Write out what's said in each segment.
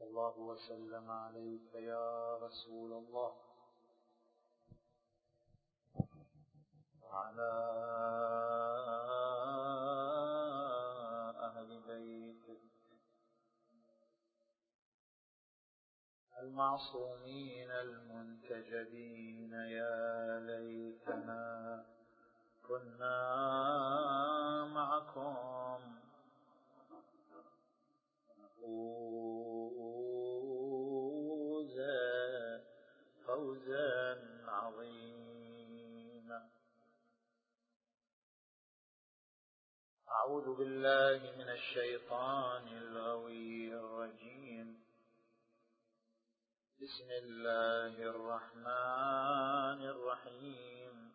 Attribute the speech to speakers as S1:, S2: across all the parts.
S1: الله وسلم عليك يا رسول الله وعلى أهل بيتك المعصومين المنتجبين. يا ليتنا كنا معكم نفوز فوزا عظيما. أعوذ بالله من الشيطان الغوي الرجيم. بسم الله الرحمن الرحيم.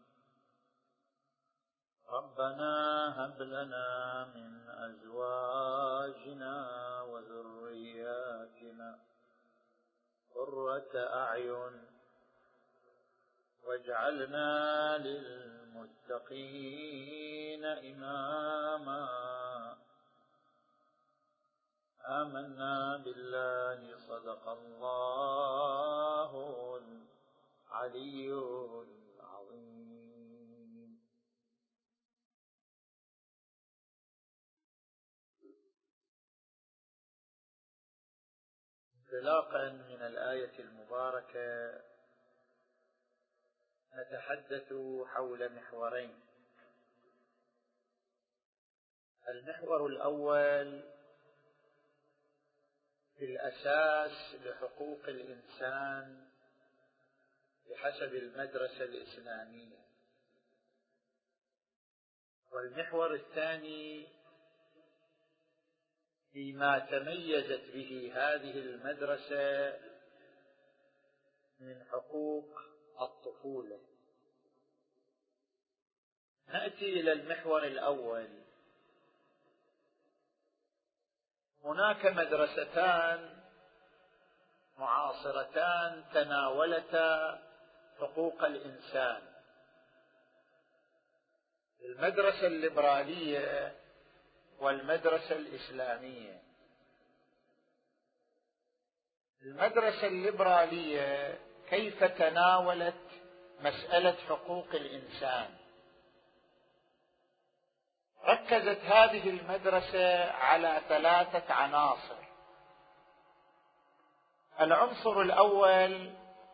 S1: ربنا هب لنا من أزواجنا وذرياتنا قرة أعين واجعلنا للمتقين إماما. آمنا بالله. صدق الله العلي العظيم. انطلاقا من الآية المباركة نتحدث حول محورين. المحور الأول في الأساس لحقوق الإنسان بحسب المدرسة الإسلامية، والمحور الثاني فيما تميزت به هذه المدرسة من حقوق الطفولة. نأتي إلى المحور الأول. هناك مدرستان معاصرتان تناولتا حقوق الإنسان: المدرسة الليبرالية والمدرسة الإسلامية. المدرسة الليبرالية كيف تناولت مسألة حقوق الإنسان؟ ركزت هذه المدرسة على 3 عناصر. العنصر الأول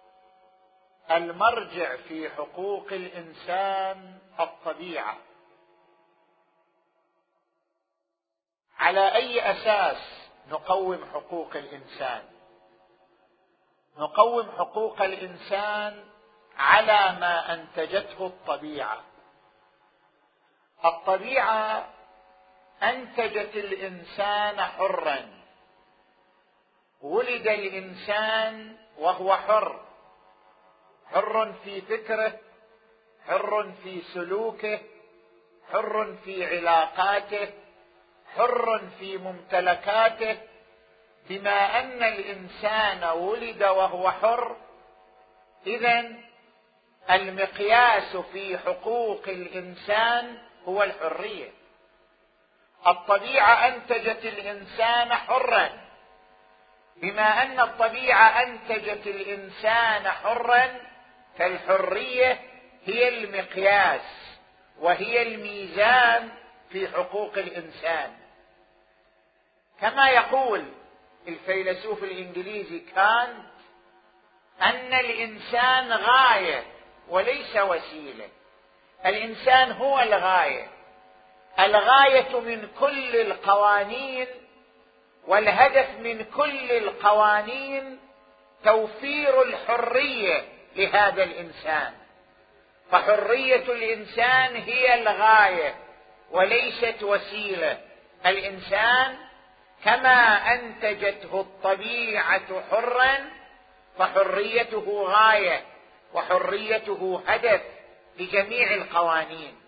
S1: المرجع في حقوق الإنسان الطبيعة. على أي أساس نقوم حقوق الإنسان؟ نقوم حقوق الإنسان على ما أنتجته الطبيعة. الطبيعة أنتجت الإنسان حرا. ولد الإنسان وهو حر، حر في فكره، حر في سلوكه، حر في علاقاته، حر في ممتلكاته. بما أن الإنسان ولد وهو حر، إذن المقياس في حقوق الإنسان هو الحرية. الطبيعة أنتجت الإنسان حرا. بما أن الطبيعة أنتجت الإنسان حرا، فالحرية هي المقياس وهي الميزان في حقوق الإنسان. كما يقول الفيلسوف الإنجليزي كانت أن الإنسان غاية وليس وسيلة. الإنسان هو الغاية. الغاية من كل القوانين والهدف من كل القوانين توفير الحرية لهذا الإنسان. فحرية الإنسان هي الغاية وليست وسيلة. الإنسان كما أنتجته الطبيعة حرا، فحريته غاية وحريته هدف لجميع القوانين.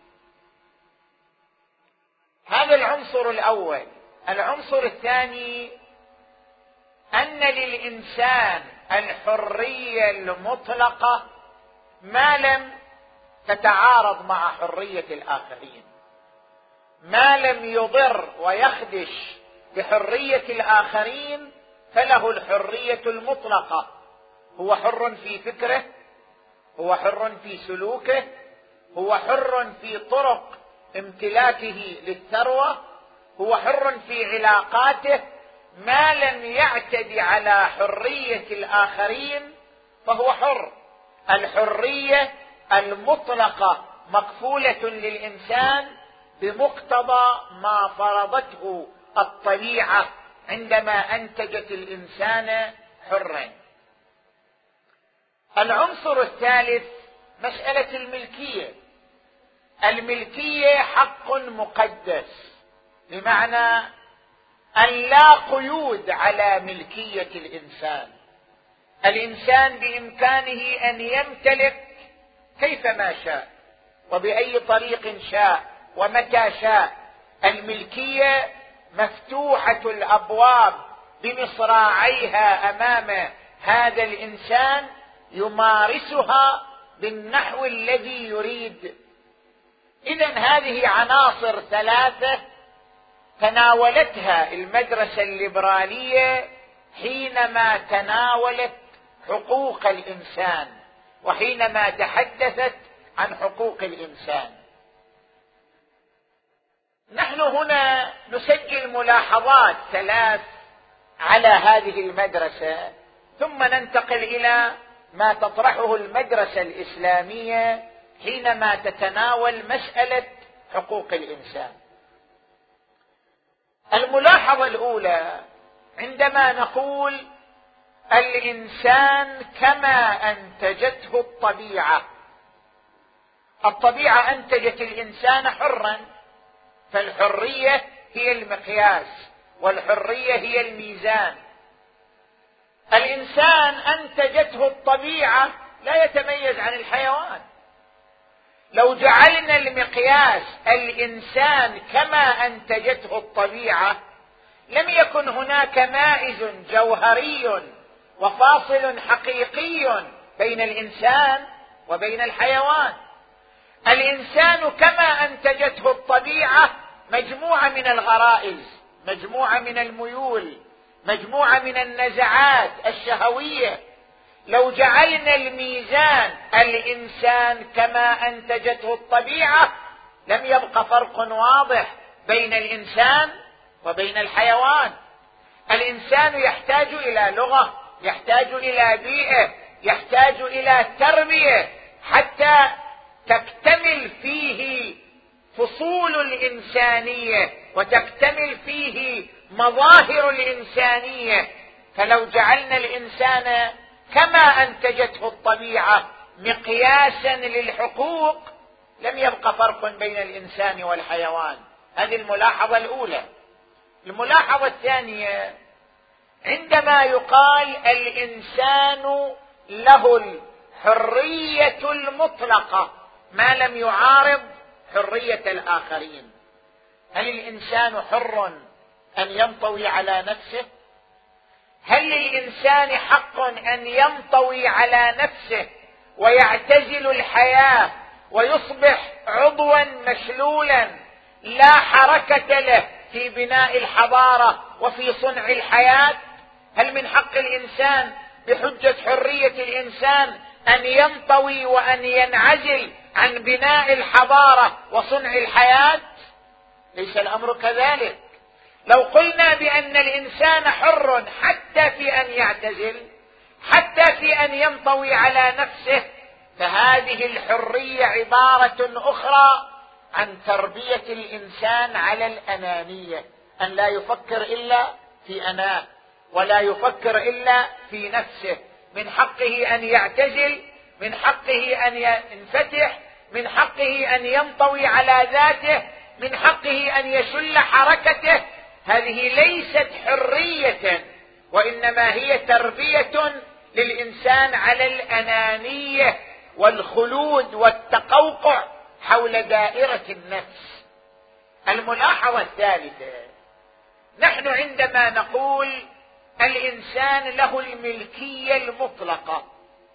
S1: هذا العنصر الأول. العنصر الثاني أن للإنسان الحرية المطلقة ما لم تتعارض مع حرية الآخرين، ما لم يضر ويخدش بحرية الآخرين
S2: فله الحرية المطلقة، هو حر في فكره، هو حر في سلوكه، هو حر في طرق امتلاكه للثروة، هو حر في علاقاته، ما لم يعتدي على حرية الآخرين فهو حر. الحرية المطلقة مكفولة للإنسان بمقتضى ما فرضته الطبيعة عندما أنتجت الإنسان حرا. العنصر الثالث مسألة الملكية. الملكية حق مقدس، بمعنى أن لا قيود على ملكية الإنسان. الإنسان بإمكانه أن يمتلك كيفما شاء وبأي طريق شاء ومتى شاء. الملكية مفتوحة الأبواب بمصراعيها أمام هذا الإنسان، يمارسها بالنحو الذي يريد. إذن هذه عناصر ثلاثة تناولتها المدرسة الليبرالية حينما تناولت حقوق الإنسان وحينما تحدثت عن حقوق الإنسان. نحن هنا نسجل ملاحظات ثلاث على هذه المدرسة، ثم ننتقل إلى ما تطرحه المدرسة الإسلامية حينما تتناول مسألة حقوق الإنسان. الملاحظة الأولى، عندما نقول الإنسان كما أنتجته الطبيعة، الطبيعة أنتجت الإنسان حرا، فالحرية هي المقياس والحرية هي الميزان. الإنسان أنتجته الطبيعة لا يتميز عن الحيوان. لو جعلنا المقياس الإنسان كما أنتجته الطبيعة لم يكن هناك مائز جوهري وفاصل حقيقي بين الإنسان وبين الحيوان. الإنسان كما أنتجته الطبيعة مجموعة من الغرائز، مجموعة من الميول، مجموعة من النزعات الشهوية. لو جعلنا الميزان الإنسان كما أنتجته الطبيعة لم يبقى فرق واضح بين الإنسان وبين الحيوان. الإنسان يحتاج إلى لغة، يحتاج إلى بيئة، يحتاج إلى تربية حتى تكتمل فيه فصول الإنسانية وتكتمل فيه مظاهر الإنسانية. فلو جعلنا الإنسان كما أنتجته الطبيعة مقياسا للحقوق لم يبقى فرق بين الإنسان والحيوان. هذه الملاحظة الأولى. الملاحظة الثانية، عندما يقال الإنسان له الحرية المطلقة ما لم يعارض حرية الآخرين، هل الإنسان حر أن ينطوي على نفسه؟ هل للإنسان حق أن ينطوي على نفسه ويعتزل الحياة ويصبح عضوا مشلولا لا حركة له في بناء الحضارة وفي صنع الحياة؟ هل من حق الإنسان بحجة حرية الإنسان أن ينطوي وأن ينعزل عن بناء الحضارة وصنع الحياة؟ ليس الأمر كذلك. لو قلنا بأن الإنسان حر حتى في أن يعتزل، حتى في أن ينطوي على نفسه، فهذه الحرية عبارة أخرى عن تربية الإنسان على الأنانية، أن لا يفكر إلا في أناه ولا يفكر إلا في نفسه. من حقه أن يعتزل، من حقه أن ينفتح، من حقه أن ينطوي على ذاته، من حقه أن يشل حركته. هذه ليست حرية، وإنما هي تربية للإنسان على الأنانية والخلود والتقوقع حول دائرة النفس. الملاحظة الثالثة، نحن عندما نقول الإنسان له الملكية المطلقة،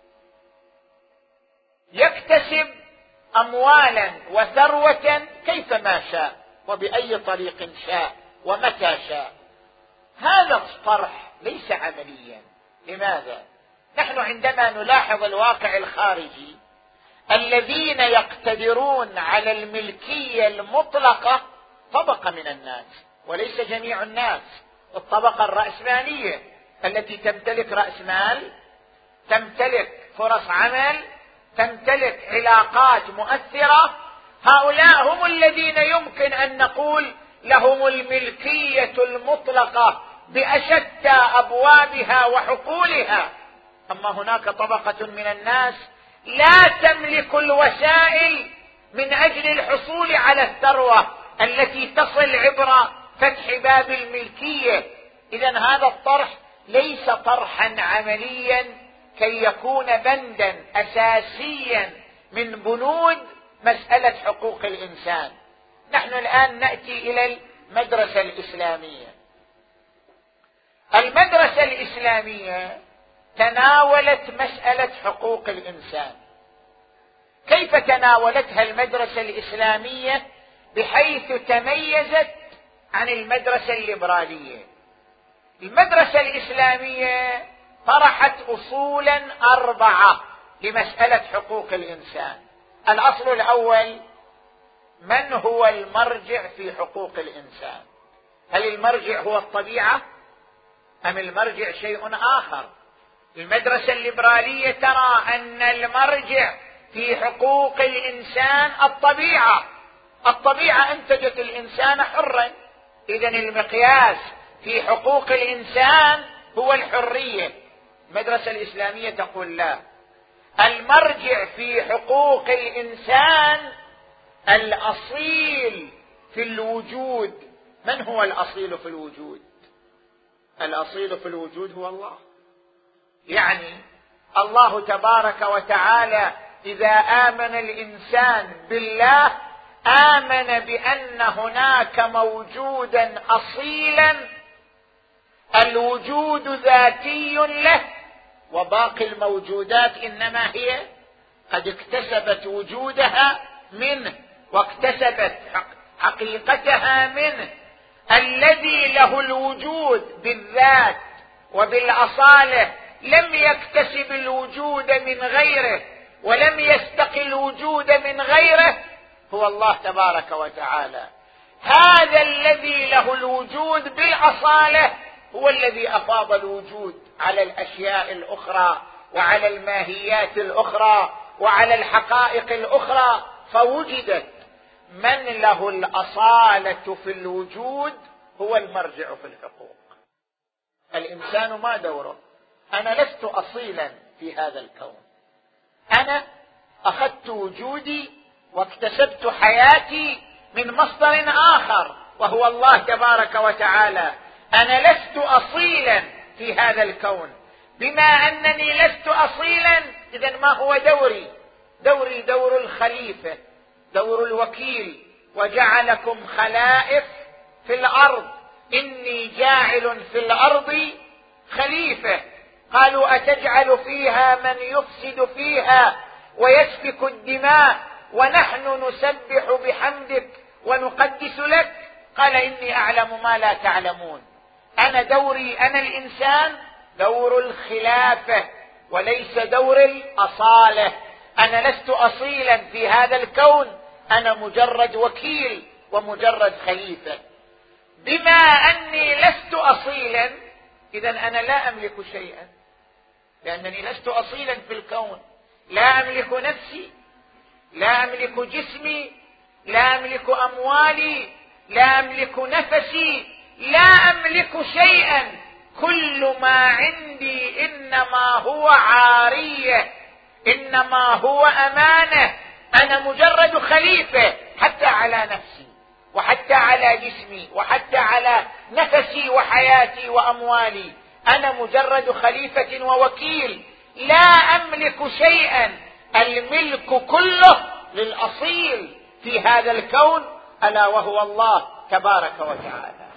S2: يكتسب أموالا وثروة كيفما شاء وبأي طريق شاء ومتى شاء، هذا الطرح ليس عمليا. لماذا؟ نحن عندما نلاحظ الواقع الخارجي، الذين يقتدرون على الملكية المطلقة طبقة من الناس وليس جميع الناس. الطبقة الرأسمالية التي تمتلك رأس مال، تمتلك فرص عمل، تمتلك علاقات مؤثرة، هؤلاء هم الذين يمكن أن نقول لهم الملكية المطلقة بأشتى أبوابها وحقولها. أما هناك طبقة من الناس لا تملك الوسائل من أجل الحصول على الثروة التي تصل عبر فتح باب الملكية. إذن هذا الطرح ليس طرحا عمليا كي يكون بندا أساسيا من بنود مسألة حقوق الإنسان. نحن الآن نأتي إلى المدرسة الإسلامية. المدرسة الإسلامية تناولت مسألة حقوق الإنسان. كيف تناولتها المدرسة الإسلامية بحيث تميزت عن المدرسة الليبرالية؟ المدرسة الإسلامية طرحت أصولا 4 لمسألة حقوق الإنسان. الأصل الأول: من هو المرجع في حقوق الإنسان؟ هل المرجع هو الطبيعة أم المرجع شيء آخر؟ المدرسة الليبرالية ترى أن المرجع في حقوق الإنسان الطبيعة. الطبيعة أنتجت الإنسان حرا، إذن المقياس في حقوق الإنسان هو الحرية. المدرسة الإسلامية تقول لا، المرجع في حقوق الإنسان الأصيل في الوجود. من هو الأصيل في الوجود؟ الأصيل في الوجود هو الله. يعني الله تبارك وتعالى إذا آمن الإنسان بالله آمن بأن هناك موجودا أصيلا الوجود ذاتي له، وباقي الموجودات إنما هي قد اكتسبت وجودها منه واكتسبت حقيقتها منه. الذي له الوجود بالذات وبالأصالة لم يكتسب الوجود من غيره ولم يستقي الوجود من غيره هو الله تبارك وتعالى. هذا الذي له الوجود بالأصالة هو الذي أفاض الوجود على الأشياء الأخرى وعلى الماهيات الأخرى وعلى الحقائق الأخرى فوجدت. من له الأصالة في الوجود هو المرجع في الحقوق. الإنسان ما دوره؟ أنا لست أصيلا في هذا الكون، أنا أخذت وجودي واكتسبت حياتي من مصدر آخر وهو الله تبارك وتعالى. أنا لست أصيلا في هذا الكون. بما أنني لست أصيلا إذن ما هو دوري؟ دوري دور الخليفة، دور الوكيل. وجعلكم خلائف في الأرض إني جاعل في الأرض خليفة. قالوا أتجعل فيها من يفسد فيها ويسفك الدماء ونحن نسبح بحمدك ونقدس لك؟ قال إني أعلم ما لا تعلمون. أنا دوري، أنا الإنسان دور الخلافة وليس دور الأصالة. أنا لست أصيلا في هذا الكون، أنا مجرد وكيل ومجرد خليفة. بما أني لست أصيلا إذن أنا لا أملك شيئا، لأنني لست أصيلا في الكون. لا أملك نفسي، لا أملك جسمي، لا أملك أموالي، لا أملك نفسي، لا أملك شيئا. كل ما عندي إنما هو عارية، إنما هو أمانة. أنا مجرد خليفة حتى على نفسي وحتى على جسمي وحتى على نفسي وحياتي وأموالي. أنا مجرد خليفة ووكيل، لا أملك شيئا. الملك كله للأصيل في هذا الكون ألا وهو الله تبارك وتعالى.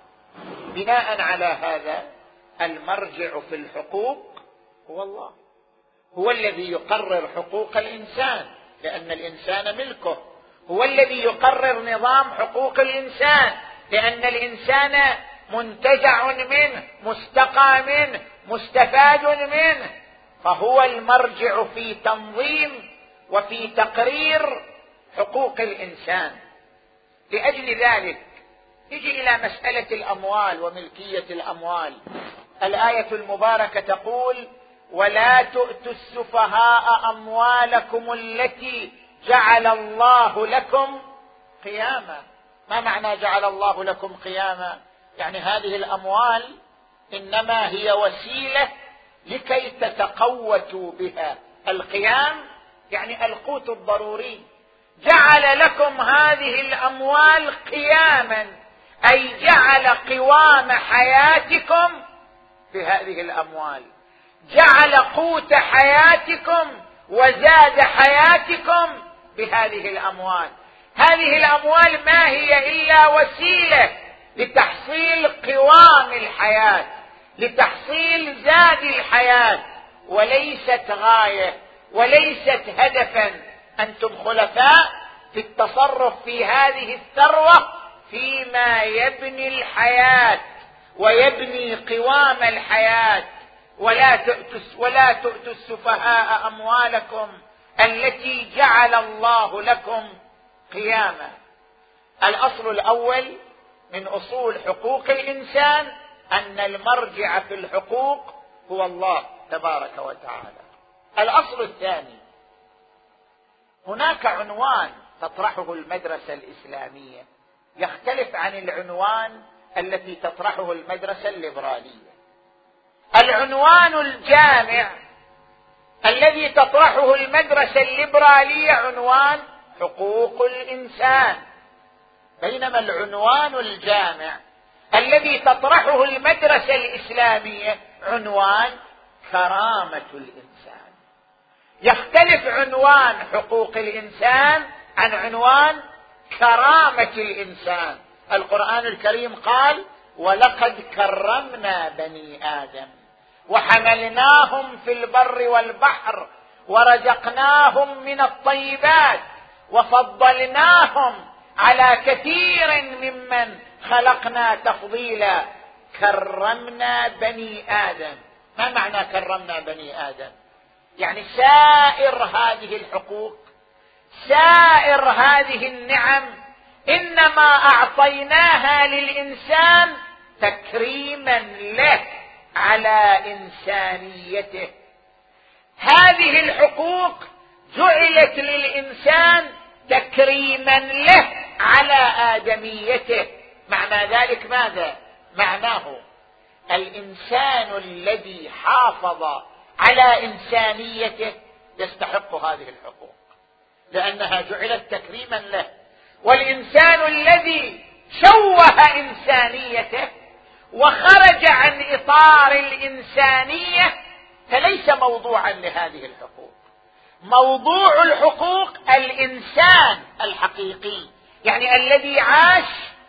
S2: بناء على هذا المرجع في الحقوق هو الله، هو الذي يقرر حقوق الإنسان لأن الإنسان ملكه، هو الذي يقرر نظام حقوق الإنسان لأن الإنسان منتزع منه، مستقى منه، مستفاد منه، فهو المرجع في تنظيم وفي تقرير حقوق الإنسان. لأجل ذلك نجي إلى مسألة الأموال وملكية الأموال. الآية المباركة تقول: ولا تؤتوا السفهاء أموالكم التي جعل الله لكم قياما. ما معنى جعل الله لكم قياما؟ يعني هذه الأموال إنما هي وسيلة لكي تتقوتوا بها. القيام يعني القوت الضروري. جعل لكم هذه الأموال قياما، أي جعل قوام حياتكم بهذه الأموال، جعل قوت حياتكم وزاد حياتكم بهذه الأموال. هذه الأموال ما هي إلا وسيلة لتحصيل قوام الحياة، لتحصيل زاد الحياة، وليست غاية وليست هدفا. أنتم خلفاء في التصرف في هذه الثروة فيما يبني الحياة ويبني قوام الحياة. ولا تؤتوا السفهاء أموالكم التي جعل الله لكم قياما. الأصل الأول من أصول حقوق الإنسان أن المرجع في الحقوق هو الله تبارك وتعالى. الأصل الثاني: هناك عنوان تطرحه المدرسة الإسلامية يختلف عن العنوان التي تطرحه المدرسة الليبرالية. العنوان الجامع الذي تطرحه المدرسة الليبرالية عنوان حقوق الإنسان، بينما العنوان الجامع الذي تطرحه المدرسة الإسلامية عنوان كرامة الإنسان. يختلف عنوان حقوق الإنسان عن عنوان كرامة الإنسان. القرآن الكريم قال: ولقد كرمنا بني آدم وحملناهم في البر والبحر ورزقناهم من الطيبات وفضلناهم على كثير ممن خلقنا تفضيلا. كرمنا بني آدم. ما معنى كرمنا بني آدم؟ يعني سائر هذه الحقوق، سائر هذه النعم إنما أعطيناها للإنسان تكريما له على إنسانيته. هذه الحقوق جعلت للإنسان تكريما له على آدميته. معنى ذلك ماذا؟ معناه الإنسان الذي حافظ على إنسانيته يستحق هذه الحقوق لأنها جعلت تكريما له. والإنسان الذي شوه إنسانيته وخرج عن إطار الإنسانية فليس موضوعا لهذه الحقوق. موضوع الحقوق الإنسان الحقيقي، يعني الذي عاش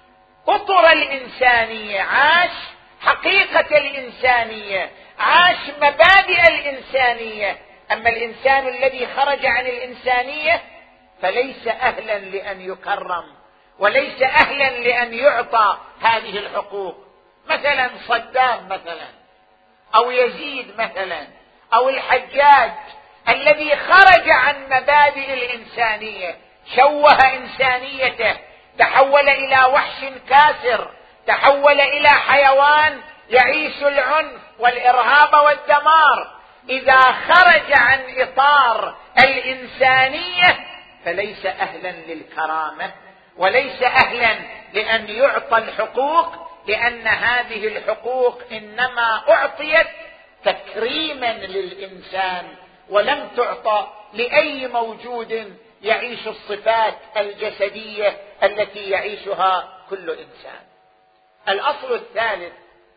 S2: أطر الإنسانية، عاش حقيقة الإنسانية، عاش مبادئ الإنسانية. أما الإنسان الذي خرج عن الإنسانية فليس أهلا لأن يكرم وليس أهلا لأن يعطى هذه الحقوق. مثلا صدام مثلا، أو يزيد مثلا، أو الحجاج الذي خرج عن مبادئ الإنسانية، شوه إنسانيته، تحول إلى وحش كاسر، تحول إلى حيوان يعيش العنف والإرهاب والدمار. إذا خرج عن إطار الإنسانية فليس أهلا للكرامة وليس أهلا لأن يعطى الحقوق، لأن هذه الحقوق إنما أعطيت تكريما للإنسان ولم تعطى لأي موجود يعيش الصفات الجسدية التي يعيشها كل إنسان. الأصل الثالث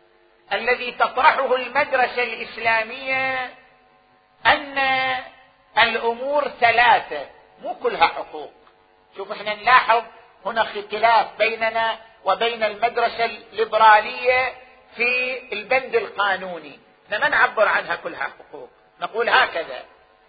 S2: الذي تطرحه المدرسة الإسلامية أن الأمور ثلاثة، مو كلها حقوق. شوف احنا نلاحظ هنا اختلاف بيننا وبين المدرسة الليبرالية في البند القانوني. ما نعبر عنها كلها حقوق، نقول هكذا: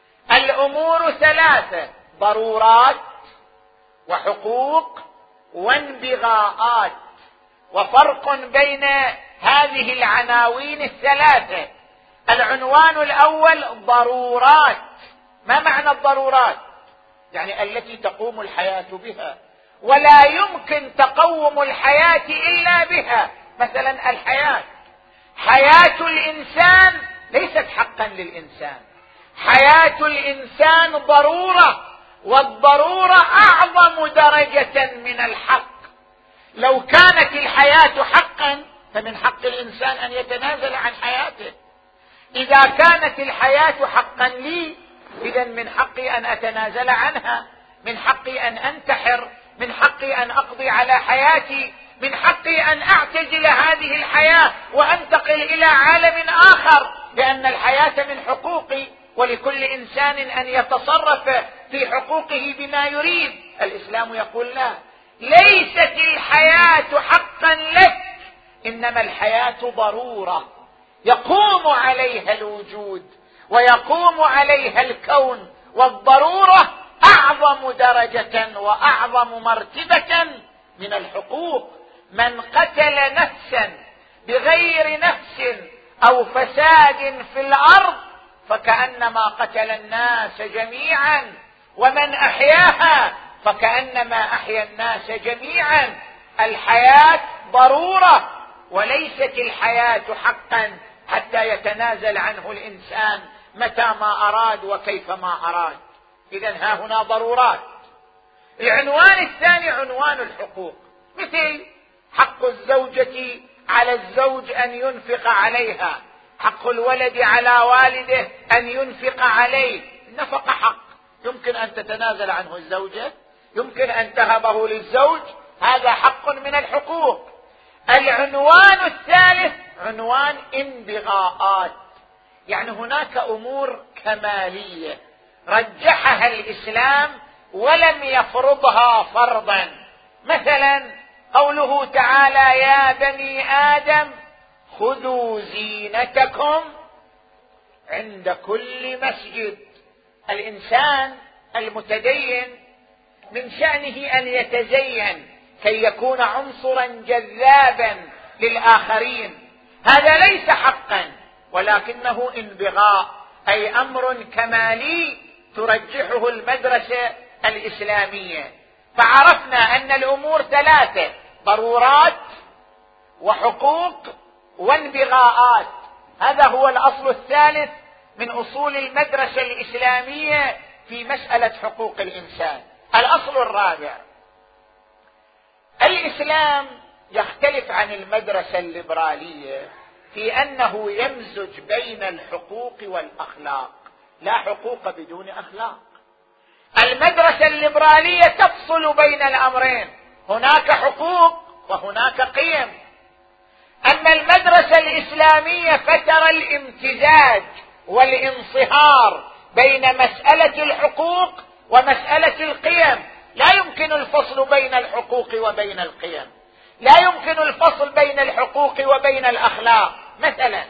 S2: الأمور ثلاثة: ضرورات وحقوق وانبغاءات. وفرق بين هذه العناوين الثلاثة. العنوان الأول ضرورات. ما معنى الضرورات؟ يعني التي تقوم الحياة بها، ولا يمكن تقوم الحياة إلا بها. مثلا الحياة، حياة الإنسان ليست حقا للإنسان، حياة الإنسان ضرورة، والضرورة أعظم درجة من الحق. لو كانت الحياة حقا فمن حق الإنسان أن يتنازل عن حياته. إذا كانت الحياة حقا لي، إذن من حقي أن أتنازل عنها، من حقي أن أنتحر، من حقي أن أقضي على حياتي، من حقي أن أعتزل هذه الحياة وأنتقل إلى عالم آخر، لأن الحياة من حقوقي، ولكل إنسان أن يتصرف في حقوقه بما يريد. الإسلام يقول لا، ليست الحياة حقا لك، إنما الحياة ضرورة يقوم عليها الوجود ويقوم عليها الكون، والضرورة أعظم درجة وأعظم مرتبة من الحقوق. من قتل نفسا بغير نفس أو فساد في الأرض فكأنما قتل الناس جميعا، ومن أحياها فكأنما أحيا الناس جميعا. الحياة ضرورة، وليست الحياة حقا حتى يتنازل عنه الإنسان متى ما أراد وكيف ما أراد. إذن ها هنا ضرورات. العنوان الثاني عنوان الحقوق، مثل حق الزوجة على الزوج أن ينفق عليها، حق الولد على والده أن ينفق عليه. النفقة حق، يمكن أن تتنازل عنه الزوجة، يمكن أن تهبه للزوج، هذا حق من الحقوق. العنوان الثالث عنوان انبغاءات، يعني هناك أمور كمالية رجحها الإسلام ولم يفرضها فرضا. مثلا قوله تعالى: يا بني آدم خذوا زينتكم عند كل مسجد. الإنسان المتدين من شأنه أن يتزين كي يكون عنصرا جذابا للآخرين. هذا ليس حقا ولكنه انبغاء، أي أمر كمالي ترجحه المدرسة الإسلامية. فعرفنا أن الأمور ثلاثة: ضرورات وحقوق وانبغاءات. هذا هو الأصل الثالث من أصول المدرسة الإسلامية في مسألة حقوق الإنسان. الأصل الرابع: الإسلام يختلف عن المدرسة الليبرالية في أنه يمزج بين الحقوق والأخلاق، لا حقوق بدون أخلاق. المدرسة الليبرالية تفصل بين الأمرين، هناك حقوق وهناك قيم. أما المدرسة الإسلامية فترى الامتزاج والانصهار بين مسألة الحقوق ومسألة القيم. لا يمكن الفصل بين الحقوق وبين القيم، لا يمكن الفصل بين الحقوق وبين الأخلاق. مثلا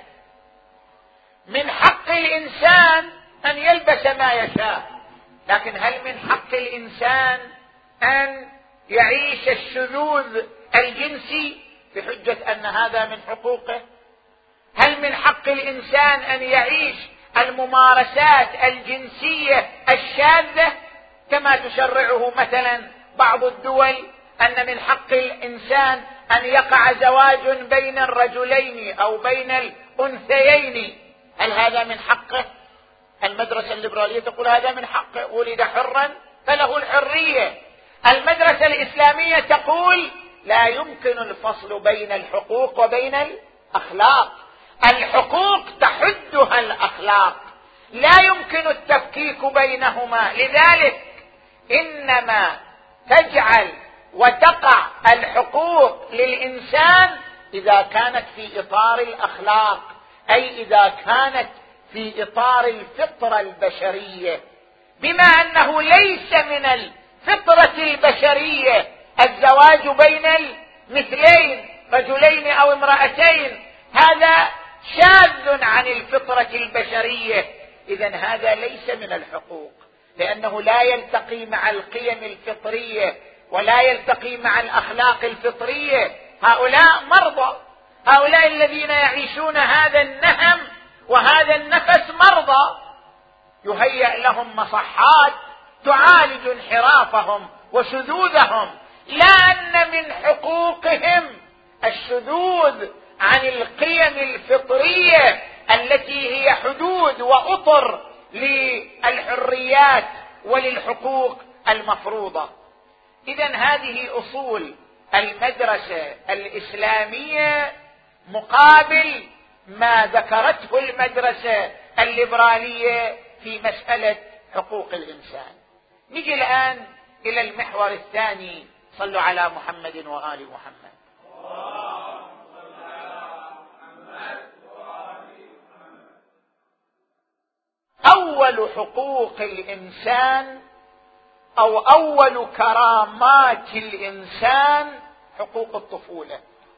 S2: من حق الإنسان أن يلبس ما يشاء، لكن هل من حق الإنسان أن يعيش الشذوذ الجنسي بحجة أن هذا من حقوقه؟ هل من حق الإنسان أن يعيش الممارسات الجنسية الشاذة كما تشرعه مثلا بعض الدول، أن من حق الإنسان أن يقع زواج بين الرجلين أو بين الأنثيين؟ هل هذا من حقه؟ المدرسة الليبرالية تقول هذا من حقه، ولد حرا فله الحرية. المدرسة الإسلامية تقول لا يمكن الفصل بين الحقوق وبين الأخلاق، الحقوق تحدها الأخلاق، لا يمكن التفكيك بينهما. لذلك إنما تجعل وتقع الحقوق للإنسان إذا كانت في إطار الأخلاق، أي إذا كانت في إطار الفطرة البشرية، بما أنه ليس من الفطرة البشرية الزواج بين المثلين، رجلين أو امرأتين، هذا شاذ عن الفطرة البشرية. إذن هذا ليس من الحقوق، لأنه لا يلتقي مع القيم الفطرية ولا يلتقي مع الأخلاق الفطرية. هؤلاء مرضى، هؤلاء الذين يعيشون هذا النهم وهذا النفس مرضى، يهيأ لهم مصحات تعالج انحرافهم وشذوذهم، لا أن من حقوقهم الشذوذ عن القيم الفطرية التي هي حدود وأطر للحريات وللحقوق المفروضة. إذن هذه أصول المدرسة الإسلامية مقابل ما ذكرته المدرسة الليبرالية في مسألة حقوق الإنسان. نجي الآن إلى المحور الثاني. صلوا على محمد وآل محمد. أول حقوق الإنسان أو أول كرامات الإنسان حقوق الطفولة.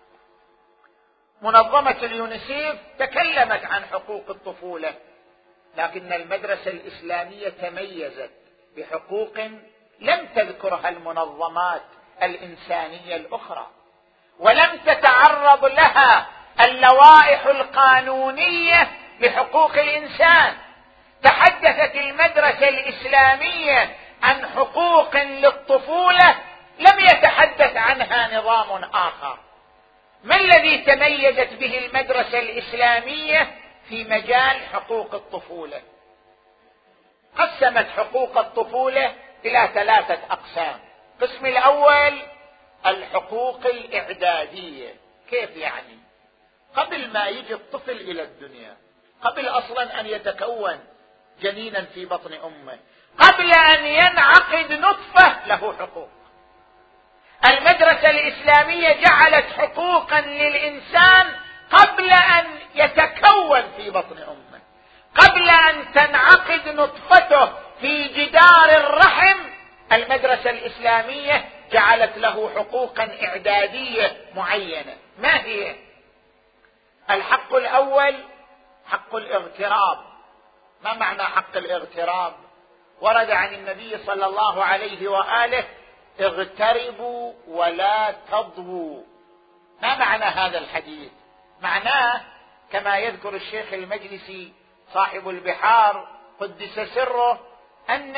S2: منظمة اليونيسيف تكلمت عن حقوق الطفولة، لكن المدرسة الإسلامية تميزت بحقوق لم تذكرها المنظمات الإنسانية الأخرى، ولم تتعرض لها اللوائح القانونية لحقوق الإنسان. تحدثت المدرسة الإسلامية عن حقوق للطفولة لم يتحدث عنها نظام آخر. ما الذي تميزت به المدرسة الإسلامية في مجال حقوق الطفولة؟ قسمت حقوق الطفولة إلى 3 أقسام. القسم الأول الحقوق الإعدادية. كيف يعني؟ قبل ما يجي الطفل إلى الدنيا، قبل أصلا أن يتكون جنينا في بطن أمه، قبل أن ينعقد نطفة له حقوق. المدرسة الإسلامية جعلت حقوقا للإنسان قبل أن يتكون في بطن أمه، قبل أن تنعقد نطفته في جدار الرحم. المدرسة الإسلامية جعلت له حقوقا إعدادية معينة. ما هي؟ الحق الأول حق الاغتراب. ما معنى حق الاغتراب؟ ورد عن النبي صلى الله عليه وآله: اغتربوا ولا تضووا. ما معنى هذا الحديث؟ معناه كما يذكر الشيخ المجلسي صاحب البحار قدس سره أن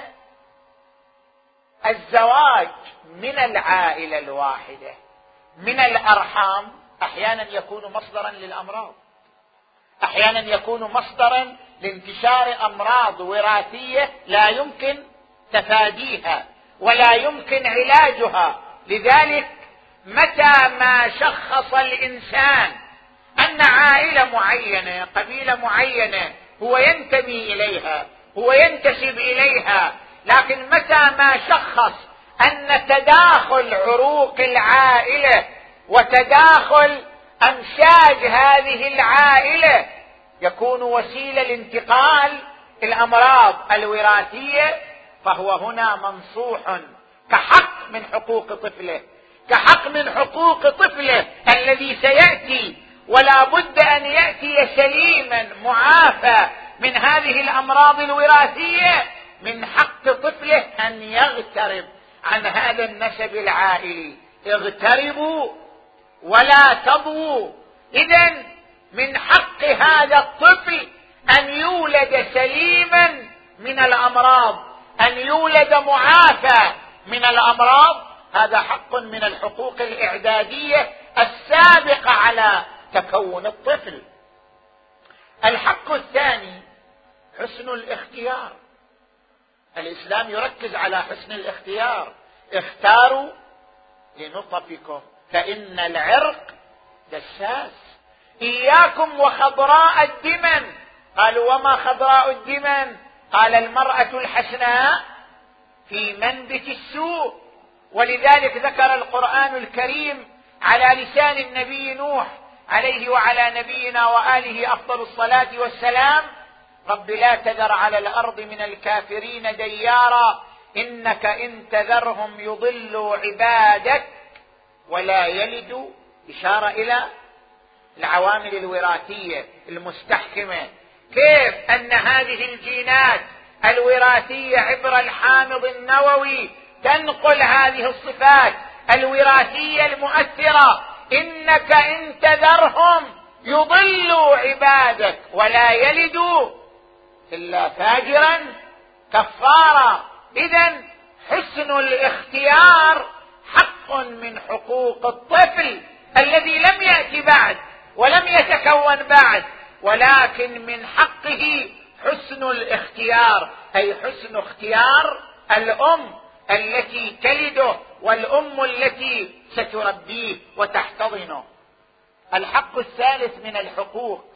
S2: الزواج من العائلة الواحدة من الأرحام أحيانا يكون مصدرا للأمراض، أحيانا يكون مصدرا لانتشار أمراض وراثية لا يمكن تفاديها ولا يمكن علاجها. لذلك متى ما شخص الإنسان أن عائلة معينة، قبيلة معينة هو ينتمي إليها، هو ينتسب إليها، لكن متى ما شخص أن تداخل عروق العائلة وتداخل أمشاج هذه العائلة يكون وسيلة لانتقال الأمراض الوراثية، فهو هنا منصوح كحق من حقوق طفله، كحق من حقوق طفله الذي سيأتي ولا بد أن يأتي سليما معافى من هذه الأمراض الوراثية. من حق طفله أن يغترب عن هذا النسب العائلي. اغتربوا ولا تضووا. إذن من حق هذا الطفل أن يولد سليما من الأمراض، أن يولد معافى من الأمراض. هذا حق من الحقوق الإعدادية السابقة على تكون الطفل. الحق الثاني حسن الاختيار. الإسلام يركز على حسن الاختيار. اختاروا لنطفكم فإن العرق دساس. إياكم وخضراء الدمن. قالوا: وما خضراء الدمن؟ قال: المرأة الحسناء في منبت السوء. ولذلك ذكر القرآن الكريم على لسان النبي نوح عليه وعلى نبينا وآله أفضل الصلاة والسلام: رب لا تذر على الأرض من الكافرين ديارا إنك إن تذرهم يضلوا عبادك ولا يلدوا. إشارة إلى العوامل الوراثية المستحكمة، كيف أن هذه الجينات الوراثية عبر الحامض النووي تنقل هذه الصفات الوراثية المؤثرة إنك إن تذرهم يضلوا عبادك ولا يلدوا إلا فاجرا كفارا. إذن حسن الاختيار حق من حقوق الطفل الذي لم يأتي بعد ولم يتكون بعد، ولكن من حقه حسن الاختيار، أي حسن اختيار الأم التي تلده والأم التي ستربيه وتحتضنه. الحق الثالث من الحقوق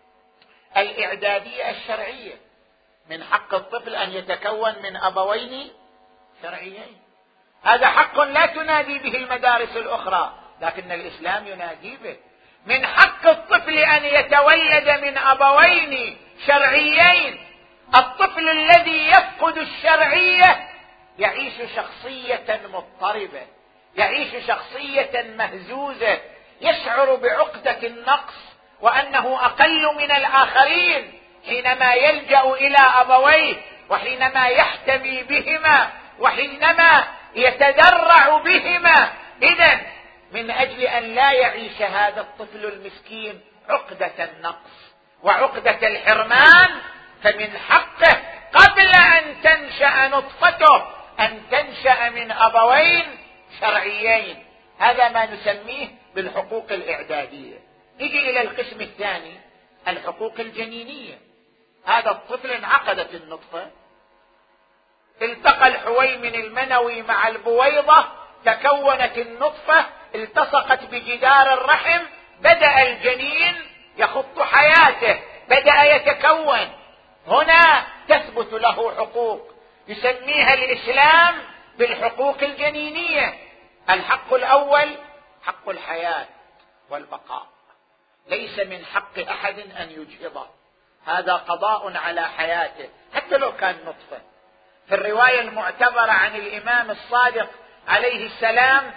S2: الإعدادية الشرعية. من حق الطفل أن يتكون من أبوين شرعيين. هذا حق لا تنادي به المدارس الأخرى، لكن الإسلام ينادي به. من حق الطفل أن يتولد من أبوين شرعيين. الطفل الذي يفقد الشرعية يعيش شخصية مضطربة، يعيش شخصية مهزوزة، يشعر بعقدة النقص وأنه أقل من الآخرين حينما يلجأ إلى أبويه، وحينما يحتمي بهما، وحينما يتدرع بهما. إذن من أجل أن لا يعيش هذا الطفل المسكين عقدة النقص وعقدة الحرمان، فمن حقه قبل أن تنشأ نطفته أن تنشأ من أبوين شرعيين. هذا ما نسميه بالحقوق الإعدادية. نجي إلى القسم الثاني، الحقوق الجنينية. هذا الطفل انعقدت النطفة، التقى الحويمن المنوي مع البويضة، تكونت النطفة، التصقت بجدار الرحم، بدأ الجنين يخط حياته، بدأ يتكون. هنا تثبت له حقوق يسميها الإسلام بالحقوق الجنينية. الحق الأول حق الحياة والبقاء، ليس من حق أحد أن يجهضه، هذا قضاء على حياته حتى لو كان نطفة. في الرواية المعتبرة عن الإمام الصادق عليه السلام،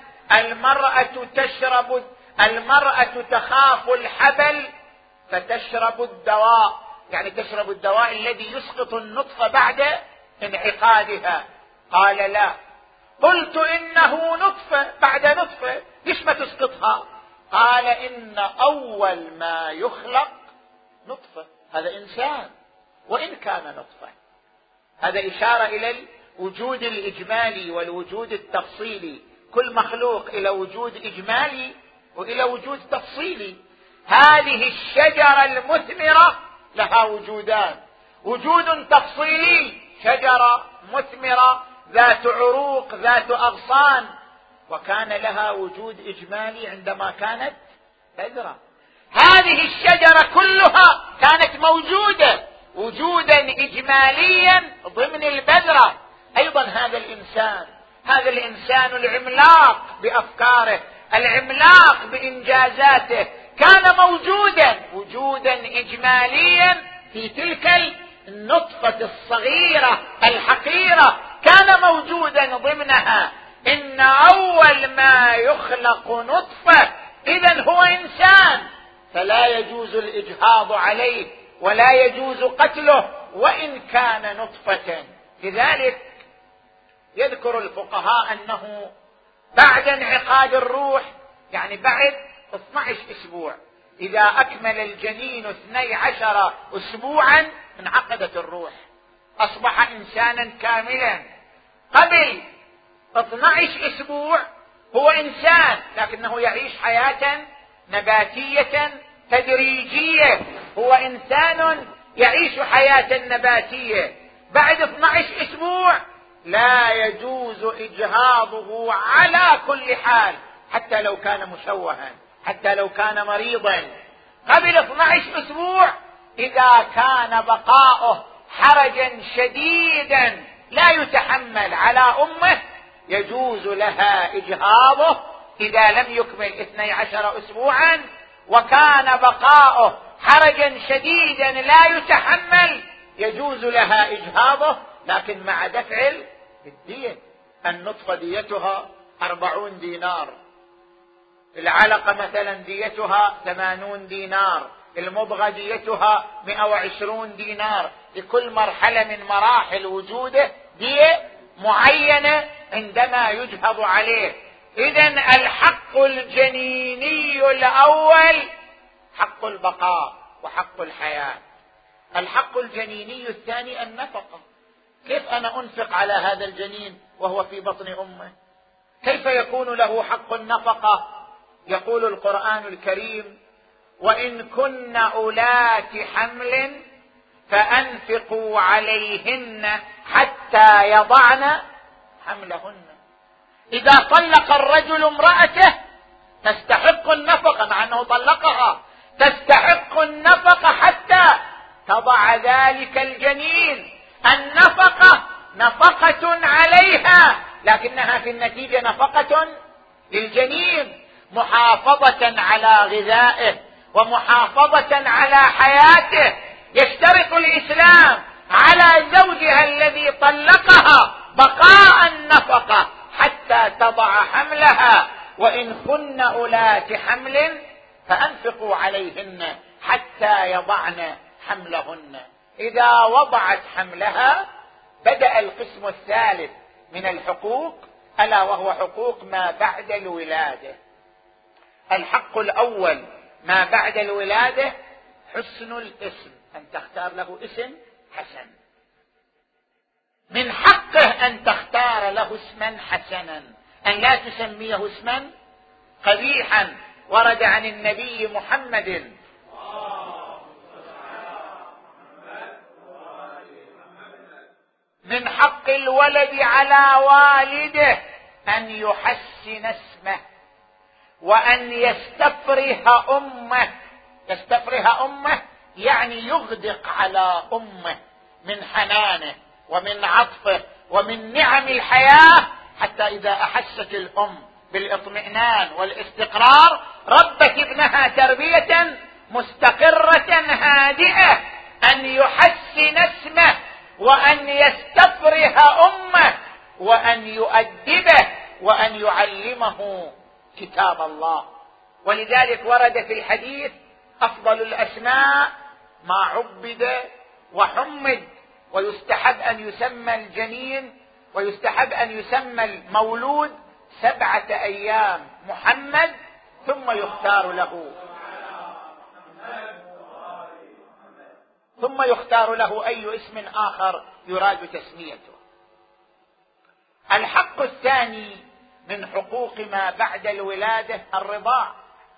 S2: المرأة تخاف الحبل فتشرب الدواء، يعني تشرب الدواء الذي يسقط النطفة بعد انعقادها. قال لا. قلت إنه نطفة بعد نطفة، ليش ما تسقطها؟ قال إن أول ما يخلق نطفة، هذا إنسان وإن كان نطفة. هذا إشارة إلى الوجود الإجمالي والوجود التفصيلي. كل مخلوق إلى وجود إجمالي وإلى وجود تفصيلي. هذه الشجرة المثمرة لها وجودان: وجود تفصيلي، شجرة مثمرة ذات عروق ذات أغصان، وكان لها وجود إجمالي عندما كانت بذرة. هذه الشجرة كلها كانت موجودة وجودا إجماليا ضمن البذرة. أيضا هذا الإنسان العملاق بأفكاره، العملاق بإنجازاته، كان موجودا وجودا إجماليا في تلك النطفة الصغيرة الحقيرة، كان موجودا ضمنها. إن أول ما يخلق نطفة، إذن هو إنسان، فلا يجوز الإجهاض عليه ولا يجوز قتله وإن كان نطفة. لذلك يذكر الفقهاء أنه بعد انعقاد الروح، يعني بعد 12 أسبوع، إذا أكمل الجنين 12 أسبوعا انعقدت الروح، أصبح إنسانا كاملا. قبل 12 أسبوع هو إنسان لكنه يعيش حياة نباتية تدريجية، هو إنسان يعيش حياة نباتية. بعد 12 أسبوع لا يجوز إجهاضه على كل حال، حتى لو كان مشوها، حتى لو كان مريضا. قبل 12 أسبوع إذا كان بقاؤه حرجا شديدا لا يتحمل على أمه يجوز لها إجهاضه. إذا لم يكمل 12 أسبوعا وكان بقاؤه حرجا شديدا لا يتحمل يجوز لها إجهاضه، لكن مع دفع الدية. النطفة ديتها 40 دينار، العلقة مثلا ديتها 80 دينار، المضغة ديتها 120 دينار. لكل مرحلة من مراحل وجوده دية معينة عندما يجهض عليه. إذن الحق الجنيني الأول حق البقاء وحق الحياة. الحق الجنيني الثاني النفقة. كيف أنا أنفق على هذا الجنين وهو في بطن أمه؟ كيف يكون له حق النفقة؟ يقول القرآن الكريم: وإن كن أولات حمل فأنفقوا عليهن حتى يضعن حملهن. إذا طلق الرجل امرأته تستحق النفقة، مع أنه طلقها، تستحق النفقة حتى تضع ذلك الجنين. النفقة نفقة عليها، لكنها في النتيجة نفقة للجنين، محافظة على غذائه ومحافظة على حياته. يشترط الإسلام على زوجها الذي طلقها بقاء النفقة حتى تضع حملها. وإن كن أولات حمل فأنفقوا عليهن حتى يضعن حملهن. إذا وضعت حملها بدأ القسم الثالث من الحقوق، ألا وهو حقوق ما بعد الولادة. الحق الأول ما بعد الولادة حسن الاسم، أن تختار له اسم حسن. من حقه أن تختار له اسما حسنا، أن لا تسميه اسما قبيحا. ورد عن النبي محمد من حق الولد على والده أن يحسن اسمه وأن يستفره أمه. يستفره أمه يعني يغدق على أمه من حنانه ومن عطفه ومن نعم الحياة، حتى إذا أحست الأم بالاطمئنان والاستقرار ربت ابنها تربية مستقرة هادئة. أن يحسن اسمه وأن يستفره أمه وأن يؤدبه وأن يعلمه كتاب الله. ولذلك ورد في الحديث: أفضل الأسماء ما عبد وحمد. ويستحب أن يسمى الجنين ويستحب أن يسمى المولود 7 أيام محمد، ثم يختار له أي اسم آخر يراد تسميته. الحق الثاني من حقوق ما بعد الولادة الرضاع.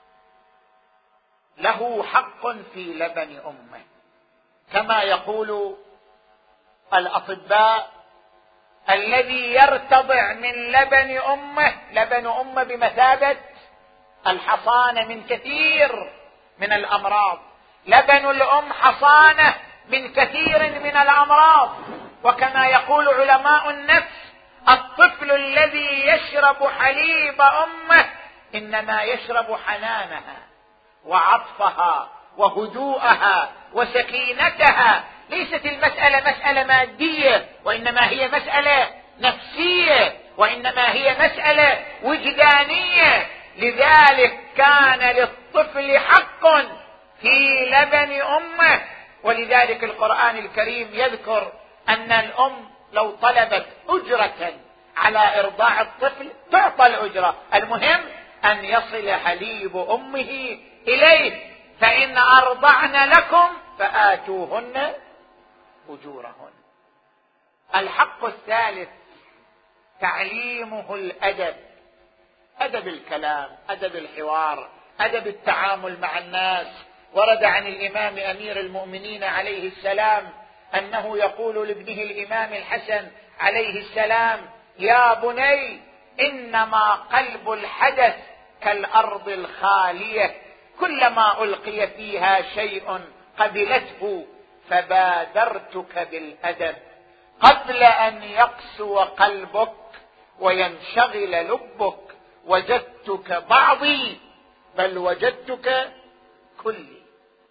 S2: له حق في لبن أمه، كما يقول الأطباء: الذي يرتضع من لبن أمه، لبن أمه بمثابة الحصانة من كثير من الأمراض. لبن الأم حصانة من كثير من الأمراض. وكما يقول علماء النفس: الطفل الذي يشرب حليب أمه إنما يشرب حنانها وعطفها وهدوءها وسكينتها. ليست المسألة مسألة مادية، وإنما هي مسألة نفسية، وإنما هي مسألة وجدانية. لذلك كان للطفل حق في لبن أمه. ولذلك القرآن الكريم يذكر أن الأم لو طلبت أجرة على إرضاع الطفل تعطى الأجرة، المهم أن يصل حليب أمه إليه. فإن أرضعن لكم فآتوهن أجورهن. الحق الثالث تعليمه الأدب، أدب الكلام، أدب الحوار، أدب التعامل مع الناس. ورد عن الإمام أمير المؤمنين عليه السلام أنه يقول لابنه الإمام الحسن عليه السلام: يا بني، إنما قلب الحدث كالأرض الخالية، كلما ألقي فيها شيء قبلته، فبادرتك بالأدب قبل أن يقسو قلبك وينشغل لبك. وجدتك بعضي بل وجدتك كلي.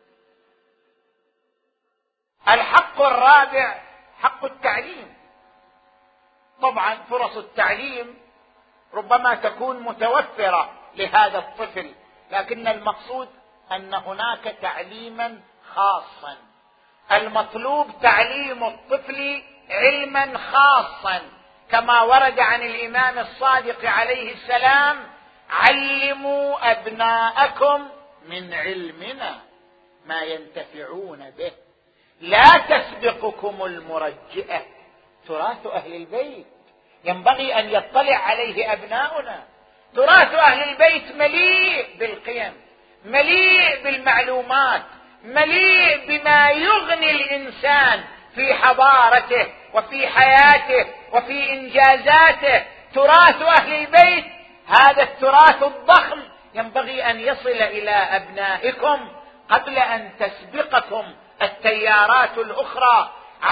S2: الحق الرابع حق التعليم. طبعا فرص التعليم ربما تكون متوفرة لهذا الطفل، لكن المقصود أن هناك تعليما خاصا. المطلوب تعليم الطفل علما خاصا كما ورد عن الإمام الصادق عليه السلام: علموا أبناءكم من علمنا ما ينتفعون به. لا تسبقكم المرجئة. تراث أهل البيت ينبغي أن يطلع عليه أبناؤنا. تراث أهل البيت مليء بالقيم، مليء بالمعلومات، مليء بما يغني الإنسان في حضارته وفي حياته وفي إنجازاته. تراث أهل البيت، هذا التراث الضخم، ينبغي أن يصل إلى أبنائكم قبل أن تسبقكم التيارات الأخرى.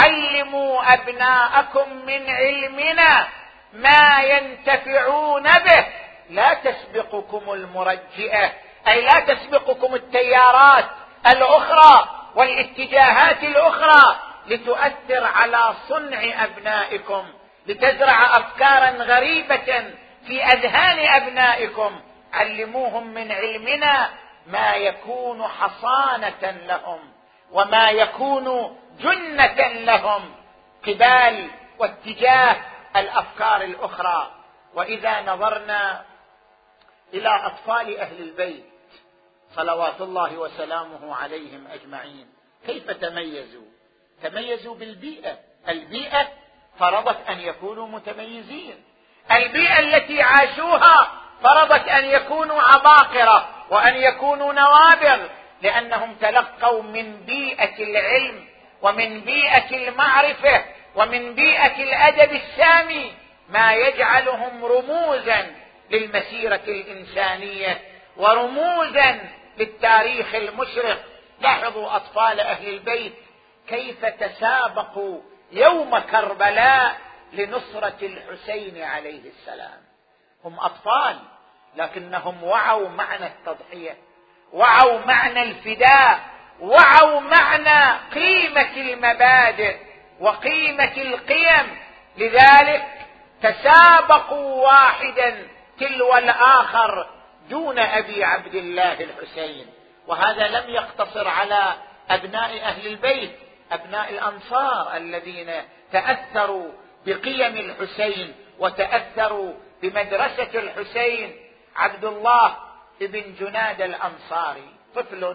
S2: علموا أبناءكم من علمنا ما ينتفعون به. لا تسبقكم المرجئة، أي لا تسبقكم التيارات الأخرى والاتجاهات الأخرى لتؤثر على صنع أبنائكم، لتزرع أفكارا غريبة في أذهان أبنائكم. علموهم من علمنا ما يكون حصانة لهم وما يكون جنة لهم قبال واتجاه الأفكار الأخرى. وإذا نظرنا إلى أطفال أهل البيت صلوات الله وسلامه عليهم أجمعين، كيف تميزوا؟ تميزوا بالبيئة. البيئة فرضت أن يكونوا متميزين. البيئة التي عاشوها فرضت أن يكونوا عباقرة وأن يكونوا نوابغ، لأنهم تلقوا من بيئة العلم ومن بيئة المعرفة ومن بيئة الأدب السامي ما يجعلهم رموزا للمسيرة الإنسانية ورموزا للتاريخ المشرق. لاحظوا أطفال أهل البيت كيف تسابقوا يوم كربلاء لنصرة الحسين عليه السلام. هم أطفال لكنهم وعوا معنى التضحية، وعوا معنى الفداء، وعوا معنى قيمة المبادئ وقيمة القيم. لذلك تسابقوا واحدا تلو الآخر دون أبي عبد الله الحسين. وهذا لم يقتصر على أبناء أهل البيت، أبناء الأنصار الذين تأثروا بقيم الحسين وتأثروا بمدرسة الحسين. عبد الله بن جناد الأنصاري طفل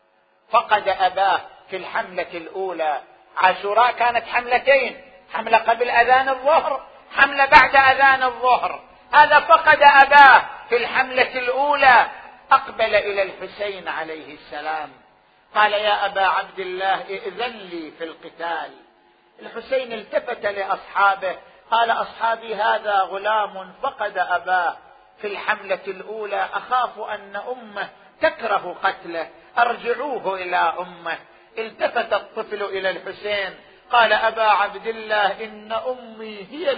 S2: فقد أباه في الحملة الأولى. عاشوراء كانت حملتين، حملة قبل أذان الظهر، حملة بعد أذان الظهر. هذا فقد أباه في الحملة الأولى. أقبل إلى الحسين عليه السلام قال: يا أبا عبد الله ائذن لي في القتال. الحسين التفت لأصحابه قال: أصحابي هذا غلام فقد أباه في الحملة الأولى، أخاف أن أمه تكره قتله، أرجعوه إلى أمه. التفت الطفل إلى الحسين قال: أبا عبد الله إن أمي هي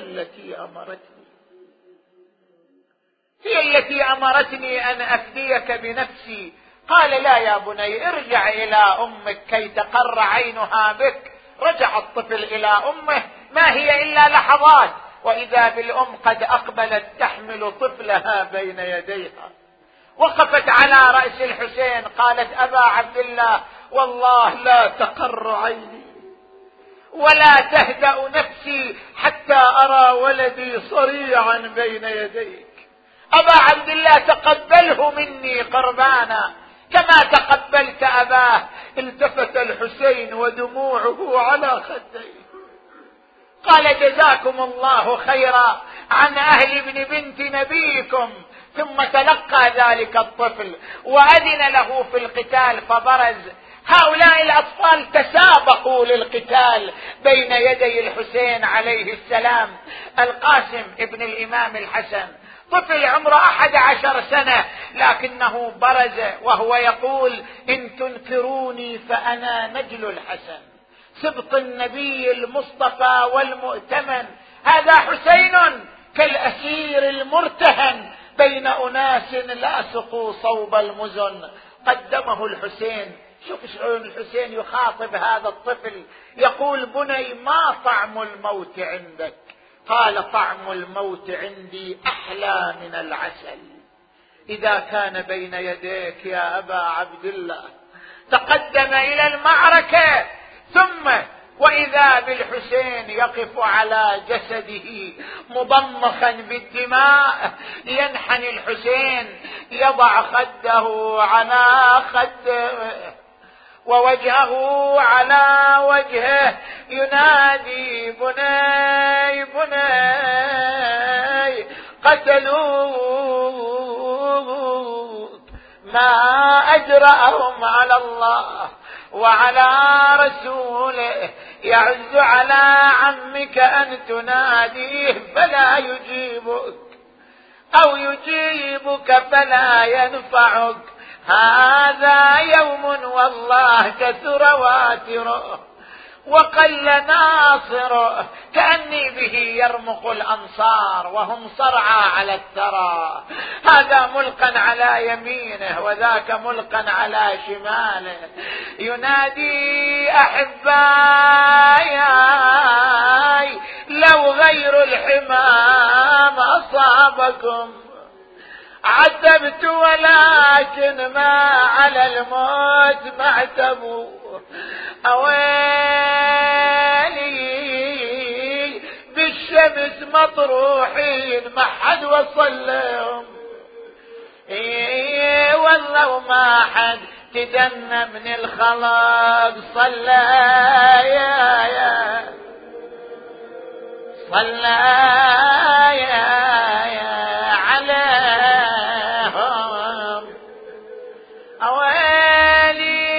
S2: التي أمرتني أن أفديك بنفسي. قال: لا يا بني، ارجع إلى أمك كي تقر عينها بك. رجع الطفل إلى أمه، ما هي إلا لحظات وإذا بالأم قد أقبلت تحمل طفلها بين يديها. وقفت على رأس الحسين قالت: أبا عبد الله والله لا تقر عيني ولا تهدأ نفسي حتى أرى ولدي صريعا بين يديك. أبا عبد الله تقبله مني قربانا كما تقبلت أباه. التفت الحسين ودموعه على خديه قال: جزاكم الله خيرا عن أهل ابن بنت نبيكم. ثم تلقى ذلك الطفل وأذن له في القتال فبرز. هؤلاء الأطفال تسابقوا للقتال بين يدي الحسين عليه السلام. القاسم ابن الإمام الحسن طفل عمره 11 سنة لكنه برز وهو يقول: إن تنكروني فأنا نجل الحسن سبط النبي المصطفى والمؤتمن. هذا حسين كالأسير المرتهن بين أناس لاصقوا صوب المزن. قدمه الحسين. شوف شعور الحسين يخاطب هذا الطفل يقول: بني ما طعم الموت عندك؟ قال: طعم الموت عندي أحلى من العسل إذا كان بين يديك يا أبا عبد الله. تقدم إلى المعركة ثم وإذا بالحسين يقف على جسده مضمخا بالدماء، ينحني الحسين يضع خده على خده ووجهه على وجهه، ينادي بني بني قتلوك، ما أجرأهم على الله وعلى رسوله، يعز على عمك أن تناديه فلا يجيبك، أو يجيبك فلا ينفعك. هذا يوم والله كثر واتره وقل ناصره، كأني به يرمق الأنصار وهم صرعى على الثرى، هذا ملقا على يمينه وذاك ملقا على شماله، ينادي أحبائي لو غير الحمام أصابكم، عتبت ولكن ما على الموت معتبوا، أويلي بالشمس مطروحين ما حد وصل لهم، والله ما حد تدنى من الخلق صلى صلى عليهم. أويلي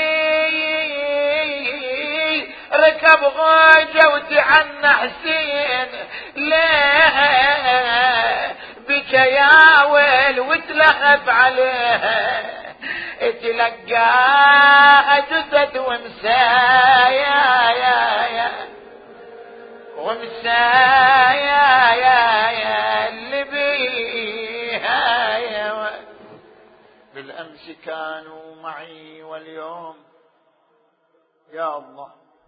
S2: ركب غوجة عن حسين ليه بجياول وتلهف عليه، تلقاها جثث ومسايا ومسايا اللي بيها بالأمس كانوا معي واليوم يا الله